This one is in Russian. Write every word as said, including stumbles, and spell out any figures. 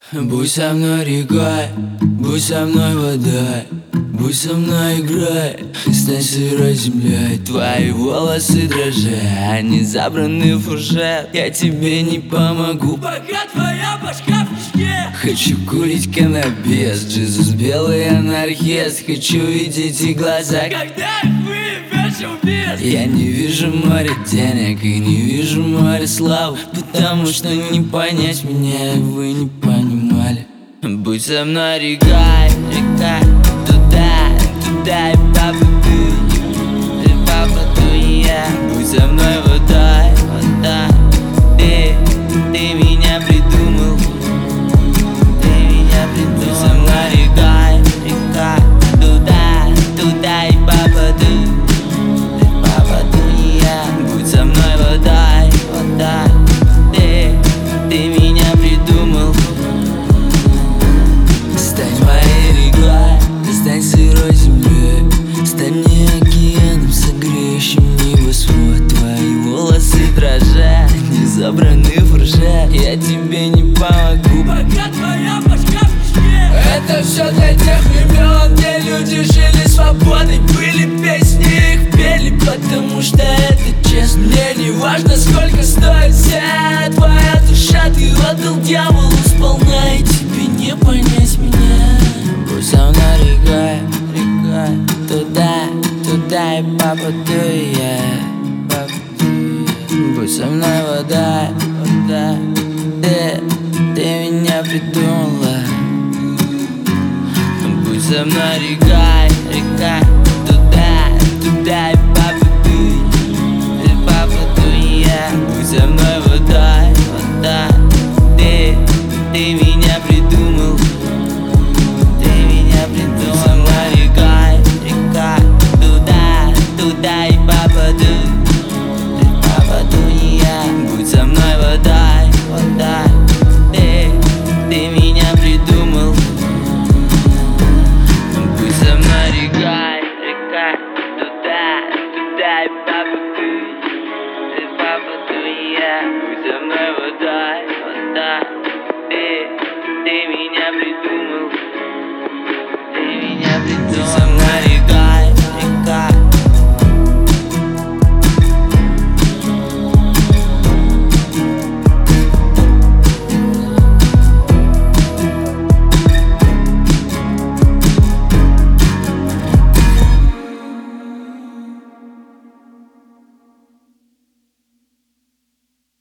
Будь со мной рекой, будь со мной водой, будь со мной играй, стань сырой землей. Твои волосы дрожат, они забраны в фуршет. Я тебе не помогу, пока твоя башка в мешке. Хочу курить каннабис, Джизус белый анархист. Хочу видеть их глаза, когда их выебешь убийц. Я не вижу море денег и не вижу море славы, потому что не понять меня вы не понимали. Будь со мной река, река, туда, туда и папа ты, и папа ты и я. Будь со мной вода, вода, ты, ты меня придумал, ты меня придумал. Будь со мной река, река, туда, туда и папа ты, и папа ты и я. Будь со мной вода, вода, ты, ты меня придумал. Стань моей рекой, стань сырой землей, стань мне океаном, согреющим небосвод. Твои волосы дрожат, не забраны в фуршет. Я тебе не помогу, пока твоя башка в мешке. Это все для тех времен, где люди жили свободой, были песни, их пели, потому что это честно. Мне не важно, сколько стоит вся твоя душа. Ты отдал дьяволу сполна, и тебе не понять меня. Будь со мной река, река, туда, туда и папа ты и я, папа ты и я. Будь со мной вода, вода, ты, ты меня придумала. Будь со мной река, река, туда, туда и папа ты, и папа ты и я. Будь со мной вода, вода, ты, ты меня придумал. Будь со мной река, река, туда, туда и папа ты, и папа ты и я. Будь со мной вода, вода, ты, ты меня придумал. Будь со мной река, река, туда, туда и папа ты, и папа ты и я. Будь со мной вода, вода.